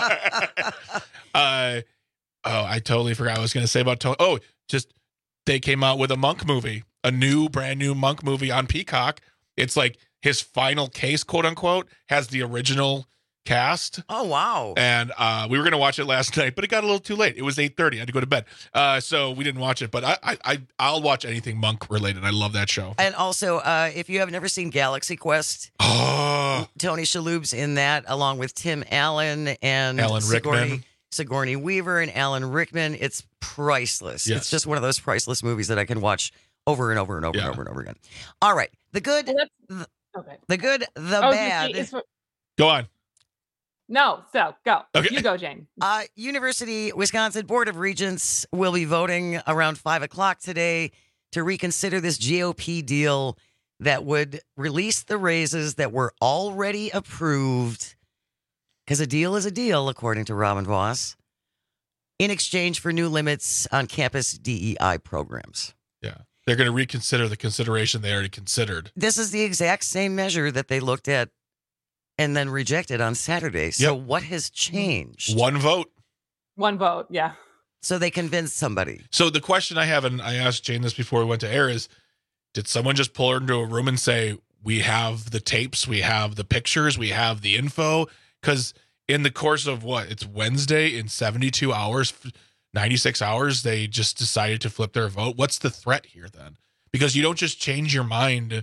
I totally forgot what I was going to say about Tony. Oh, they came out with a Monk movie, a brand new Monk movie on Peacock. It's like his final case, quote unquote, has the original cast. Oh, wow. And we were going to watch it last night, but it got a little too late. It was 8:30. I had to go to bed. So we didn't watch it, but I'll watch anything Monk related. I love that show. And also, if you have never seen Galaxy Quest, Tony Shalhoub's in that, along with Tim Allen and Alan Rickman. Sigourney Weaver and Alan Rickman. It's priceless. Yes. It's just one of those priceless movies that I can watch over and over and over and over and over again. All right. The good, the good, the bad. Go on. No, so go. Okay. You go, Jane. University Wisconsin Board of Regents will be voting around 5 o'clock today to reconsider this GOP deal that would release the raises that were already approved. Because a deal is a deal, according to Robin Voss. in exchange for new limits on campus DEI programs. Yeah. They're going to reconsider the consideration they already considered. This is the exact same measure that they looked at and then rejected on Saturday. So what has changed? One vote. One vote, yeah. So they convinced somebody. So the question I have, and I asked Jane this before we went to air, is did someone just pull her into a room and say, we have the tapes, we have the pictures, we have the info? Because in the course of it's Wednesday, in 72 hours, 96 hours, they just decided to flip their vote. What's the threat here then? Because you don't just change your mind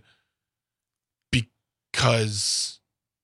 because...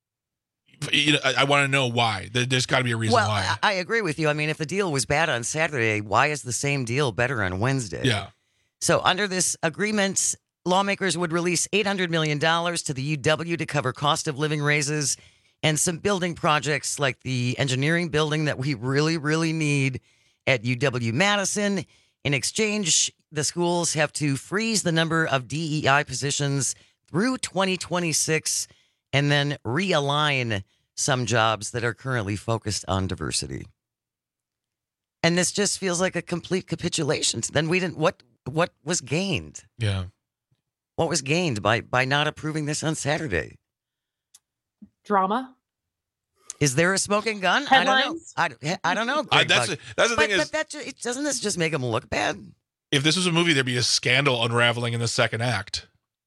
I want to know why. There's got to be a reason why. Well, I agree with you. I mean, if the deal was bad on Saturday, why is the same deal better on Wednesday? Yeah. So under this agreement, lawmakers would release $800 million to the UW to cover cost of living raises and some building projects like the engineering building that we really, really need at UW-Madison. In exchange, the schools have to freeze the number of DEI positions through 2026 and then realign some jobs that are currently focused on diversity. And this just feels like a complete capitulation. Then we didn't. What was gained? Yeah. What was gained by not approving this on Saturday? Drama. Is there a smoking gun? Headlines? I don't know. I don't know. That's the thing is, doesn't this just make them look bad? If this was a movie, there'd be a scandal unraveling in the second act.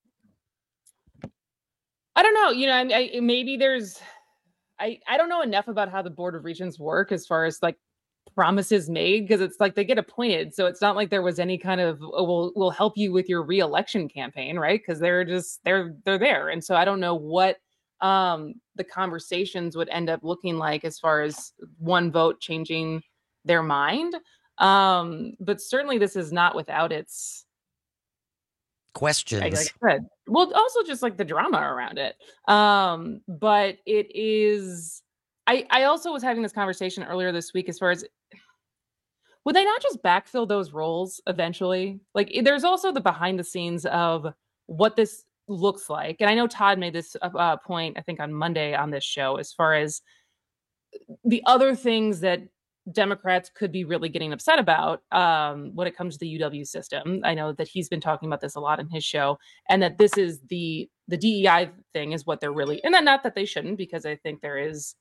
I don't know. Maybe there's. I don't know enough about how the Board of Regents work as far as like promises made, because it's like they get appointed, so it's not like there was any kind of we'll help you with your re-election campaign, right? Because they're there, and so I don't know what the conversations would end up looking like as far as one vote changing their mind. But certainly this is not without its questions. Like I said, well, also just like the drama around it. But it is. I also was having this conversation earlier this week as far as would they not just backfill those roles eventually? Like there's also the behind the scenes of what this looks like, and I know Todd made this point I think on Monday on this show as far as the other things that Democrats could be really getting upset about when it comes to the UW system. I know that he's been talking about this a lot in his show, and that this is the DEI thing is what they're really, and then not that they shouldn't, because I think there is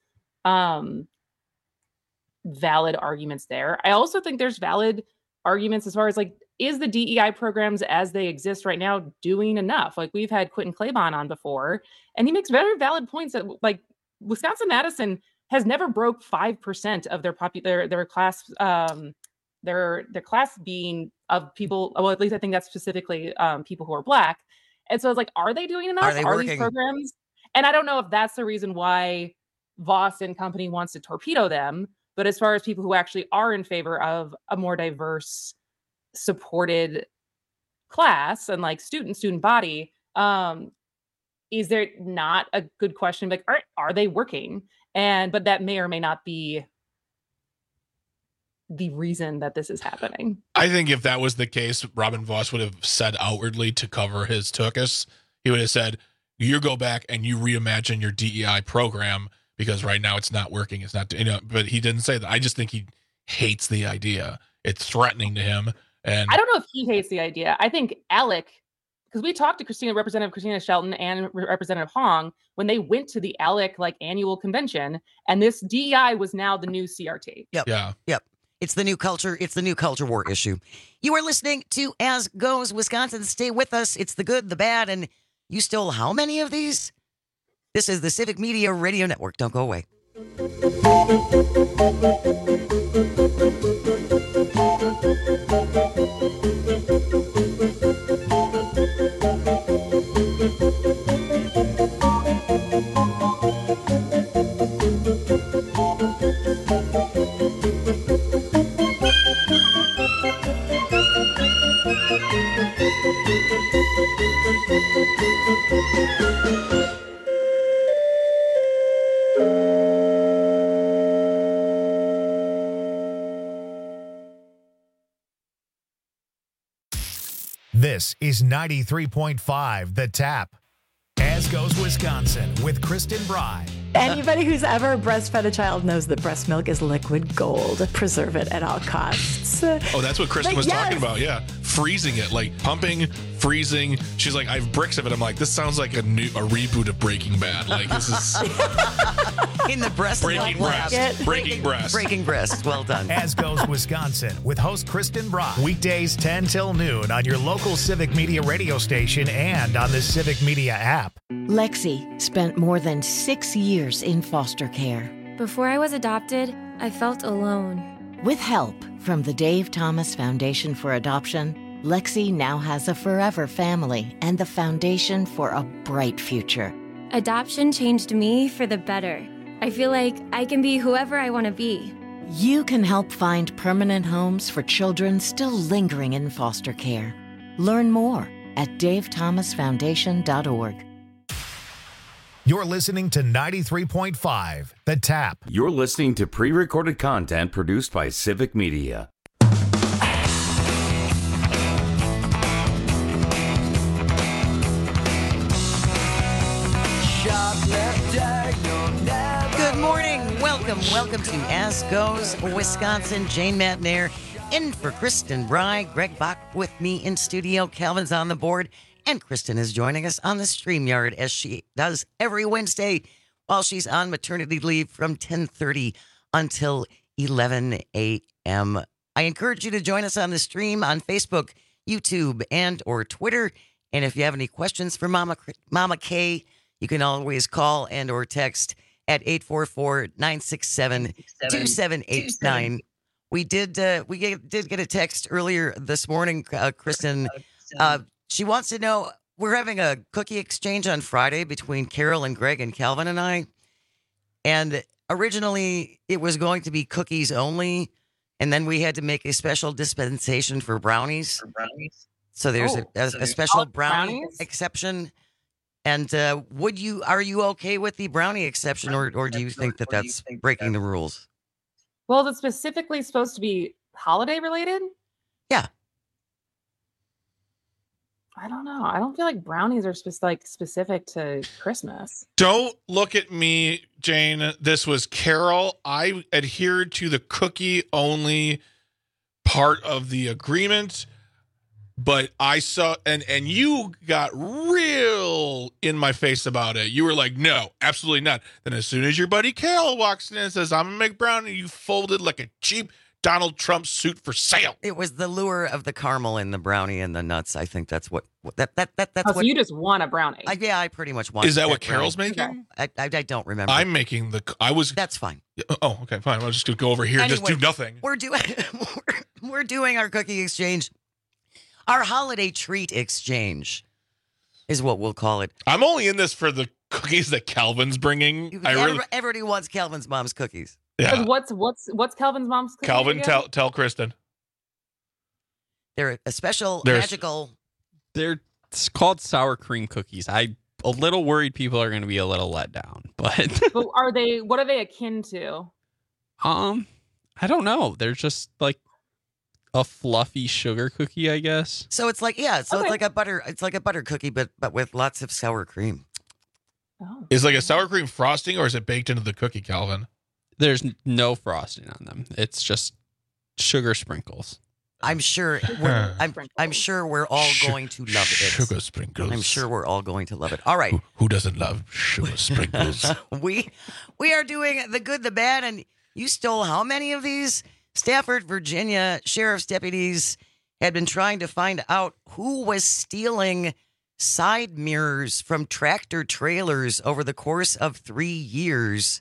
valid arguments there. I also think there's valid arguments as far as like, is the DEI programs as they exist right now doing enough? Like we've had Quentin Claiborne on before, and he makes very valid points that like Wisconsin-Madison has never broke 5% of their their class, their class being of people. Well, at least I think that's specifically people who are Black. And so it's like, are they doing enough? Are these programs? And I don't know if that's the reason why Voss and company wants to torpedo them. But as far as people who actually are in favor of a more diverse, supported class and like student body, is there not a good question? Like, are they working? But that may or may not be the reason that this is happening. I think if that was the case, Robin Voss would have said outwardly to cover his tuchus. He would have said, you go back and you reimagine your DEI program because right now it's not working. It's not, but he didn't say that. I just think he hates the idea. It's threatening to him. And I don't know if he hates the idea. I think Alec, because we talked to Representative Christina Shelton and Representative Hong when they went to the ALEC annual convention, and this DEI was now the new CRT. Yep. Yeah. Yep. It's the new culture. It's the new culture war issue. You are listening to As Goes Wisconsin. Stay with us. It's the good, the bad, and you stole how many of these? This is the Civic Media Radio Network. Don't go away. This is 93.5 The Tap. As Goes Wisconsin with Kristen Bry. Anybody who's ever breastfed a child knows that breast milk is liquid gold. Preserve it at all costs. Oh, that's what Kristen was talking about. Yeah. Freezing it, like pumping, freezing. She's like, I have bricks of it. I'm like, this sounds like a reboot of Breaking Bad. Like, this is in the breast. Breaking breast. Breaking breast. Breaking breast. Well done. As Goes Wisconsin with host Kristen Brock. Weekdays 10 till noon on your local Civic Media radio station and on the Civic Media app. Lexi spent more than 6 years in foster care. Before I was adopted, I felt alone. With help from the Dave Thomas Foundation for Adoption, Lexi now has a forever family and the foundation for a bright future. Adoption changed me for the better. I feel like I can be whoever I want to be. You can help find permanent homes for children still lingering in foster care. Learn more at davethomasfoundation.org. You're listening to 93.5, The Tap. You're listening to pre-recorded content produced by Civic Media. Good morning. Welcome to As Goes Wisconsin. Jane Matnair in for Kristen Bry. Greg Bach with me in studio. Calvin's on the board. And Kristen is joining us on the StreamYard as she does every Wednesday while she's on maternity leave from 10:30 until 11 a.m. I encourage you to join us on the stream on Facebook, YouTube, and or Twitter. And if you have any questions for Mama K, you can always call and or text at 844-967-2789. We did get a text earlier this morning, Kristen. She wants to know, we're having a cookie exchange on Friday between Carol and Greg and Calvin and I. And originally it was going to be cookies only. And then we had to make a special dispensation for brownies. So there's a special brownie exception. And are you okay with the brownie exception or do you think that that's breaking the rules? Well, it's specifically supposed to be holiday related? Yeah. I don't know. I don't feel like brownies are specific to Christmas. Don't look at me, Jane. This was Carol. I adhered to the cookie only part of the agreement, but I saw and you got real in my face about it. You were like, no, absolutely not. Then as soon as your buddy Carol walks in and says, I'm gonna make brownie, you folded like a cheap Donald Trump suit for sale. It was the lure of the caramel and the brownie and the nuts. I think that's what that's so what you just want a brownie. I pretty much want. Is that what Carol's making? I don't remember. I'm making That's fine. Oh, okay, fine. I'll just go over here and just do nothing. We're doing our cookie exchange. Our holiday treat exchange is what we'll call it. I'm only in this for the cookies that Calvin's bringing. Everybody wants Calvin's mom's cookies. Yeah. What's Calvin's mom's cookies? Calvin, tell Kristen. They're a special magical. They're called sour cream cookies. I'm a little worried people are going to be a little let down, but what are they akin to? I don't know. They're just like a fluffy sugar cookie, I guess. So it's like it's like a butter cookie, but with lots of sour cream. Oh. Is like a sour cream frosting or is it baked into the cookie, Calvin? There's no frosting on them. It's just sugar sprinkles. I'm sure we're all going to love it. Sugar sprinkles. I'm sure we're all going to love it. All right. Who doesn't love sugar sprinkles? We are doing the good, the bad, and you stole how many of these? Stafford, Virginia sheriff's deputies had been trying to find out who was stealing side mirrors from tractor trailers over the course of 3 years.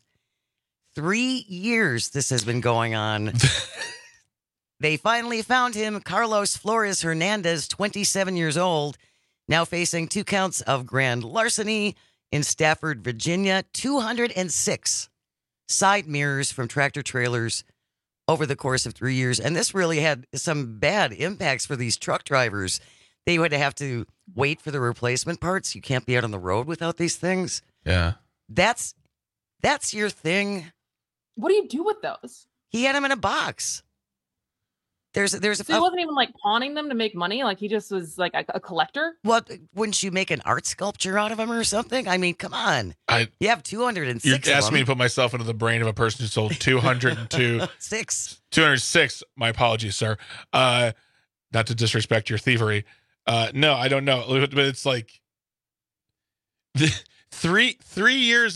3 years this has been going on. They finally found him, Carlos Flores Hernandez, 27 years old, now facing 2 counts of grand larceny in Stafford, Virginia. 206 side mirrors from tractor trailers over the course of 3 years. And this really had some bad impacts for these truck drivers. They would have to wait for the replacement parts. You can't be out on the road without these things. Yeah. That's your thing. What do you do with those? He had them in a box. There's a, So he wasn't even like pawning them to make money. Like he just was like a collector. Well, wouldn't you make an art sculpture out of them or something? I mean, come on. You have 206. You're asking me to put myself into the brain of a person who sold 202. 206. My apologies, sir. Not to disrespect your thievery. No, I don't know. But it's like 3 years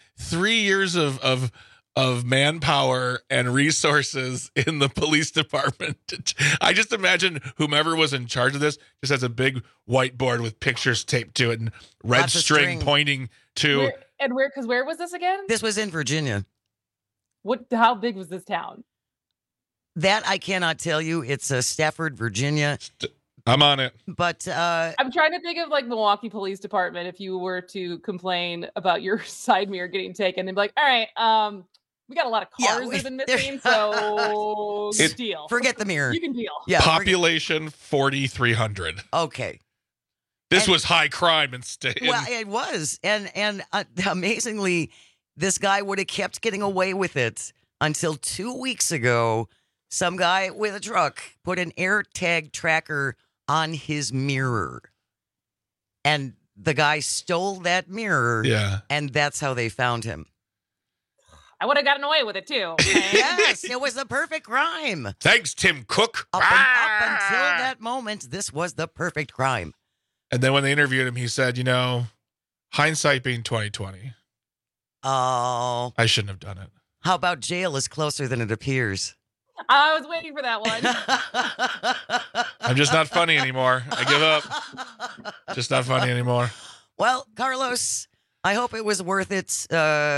of manpower and resources in the police department. I just imagine whomever was in charge of this just has a big whiteboard with pictures taped to it and red string pointing to. Where was this again? This was in Virginia. How big was this town? That I cannot tell you. It's Stafford, Virginia. I'm on it. But I'm trying to think of like Milwaukee Police Department. If you were to complain about your side mirror getting taken, they'd be like, all right, we got a lot of cars that have been missing, so deal. Forget the mirror. You can deal. Yeah. Population 4,300. Okay. This was high crime instead. Well, it was. And amazingly, this guy would have kept getting away with it until 2 weeks ago. Some guy with a truck put an AirTag tracker on his mirror. And the guy stole that mirror. Yeah. And that's how they found him. I would have gotten away with it too. Okay? Yes, it was the perfect crime. Thanks, Tim Cook. Up until that moment, this was the perfect crime. And then when they interviewed him, he said, hindsight being 2020. Oh. I shouldn't have done it. How about jail is closer than it appears? I was waiting for that one. I'm just not funny anymore. I give up. Just not funny anymore. Well, Carlos, I hope it was worth it.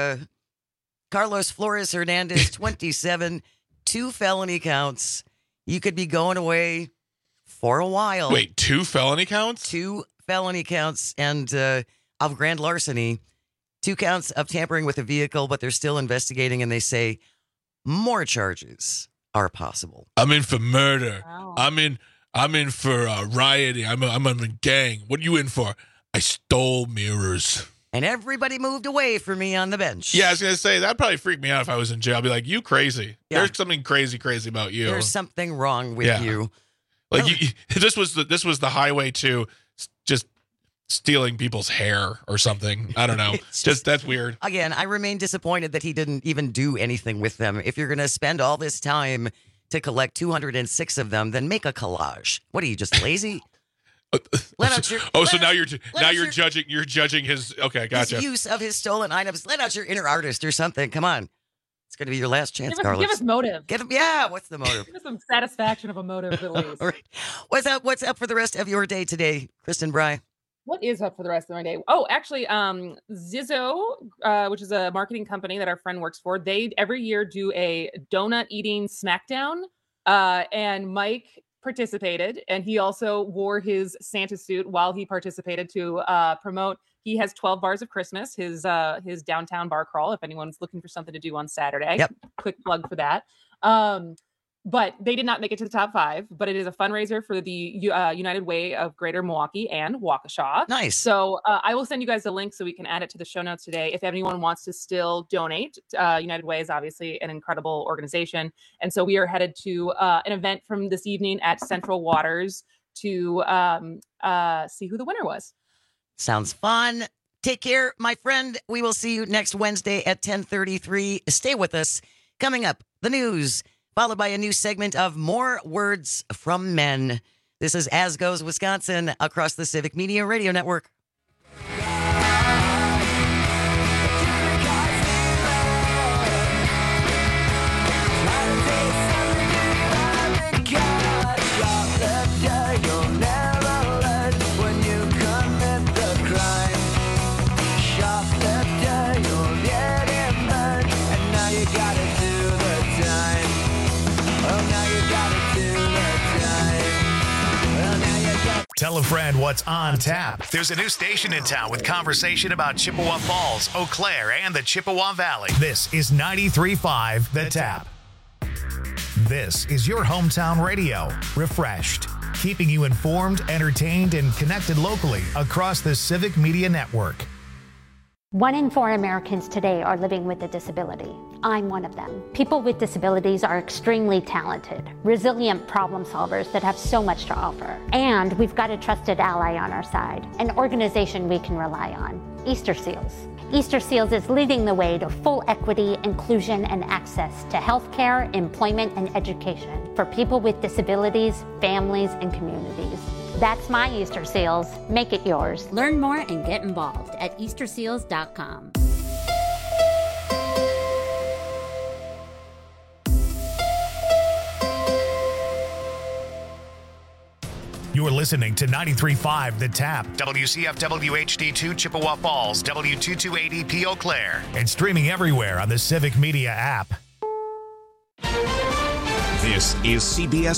Carlos Flores Hernandez, 27, 2 felony counts. You could be going away for a while. Wait, 2 felony counts? 2 felony counts and of grand larceny. 2 counts of tampering with a vehicle, but they're still investigating, and they say more charges are possible. I'm in for murder. Wow. I'm in for rioting. I'm a gang. What are you in for? I stole mirrors. And everybody moved away from me on the bench. Yeah, I was going to say, that'd probably freak me out if I was in jail. I'd be like, you crazy. Yeah. There's something crazy about you. There's something wrong with you. Like, this was the highway to just stealing people's hair or something. I don't know. just that's weird. Again, I remain disappointed that he didn't even do anything with them. If you're going to spend all this time to collect 206 of them, then make a collage. What are you, just lazy? So now you're judging his. Okay, gotcha. His use of his stolen items. Let out your inner artist or something. Come on, it's going to be your last chance, Carlos. Give us motive. What's the motive? Give us some satisfaction of a motive, at least. All right. What's up for the rest of your day today, Kristen Bry? What is up for the rest of my day? Oh, actually, Zizzo, which is a marketing company that our friend works for, they every year do a donut eating smackdown, and Mike participated, and he also wore his Santa suit while he participated to promote. He has 12 Bars of Christmas, his downtown bar crawl, if anyone's looking for something to do on Saturday. Yep. Quick plug for that. But they did not make it to the top 5, but it is a fundraiser for the United Way of Greater Milwaukee and Waukesha. Nice. So I will send you guys a link so we can add it to the show notes today. If anyone wants to still donate, United Way is obviously an incredible organization. And so we are headed to an event from this evening at Central Waters to see who the winner was. Sounds fun. Take care, my friend. We will see you next Wednesday at 10:33. Stay with us. Coming up, the news, followed by a new segment of More Words from Men. This is As Goes Wisconsin across the Civic Media Radio Network. Tell a friend what's on tap. There's a new station in town with conversation about Chippewa Falls, Eau Claire, and the Chippewa Valley. This is 93.5 The Tap. This is your hometown radio, refreshed, keeping you informed, entertained, and connected locally across the Civic Media Network. 1 in 4 Americans today are living with a disability. I'm one of them. People with disabilities are extremely talented, resilient problem solvers that have so much to offer. And we've got a trusted ally on our side, an organization we can rely on, Easter Seals. Easter Seals is leading the way to full equity, inclusion, and access to healthcare, employment, and education for people with disabilities, families, and communities. That's my Easter Seals. Make it yours. Learn more and get involved at easterseals.com. You're listening to 93.5 The Tap, WCFW HD2 Chippewa Falls, W228EP Eau Claire, and streaming everywhere on the Civic Media app. This is CBS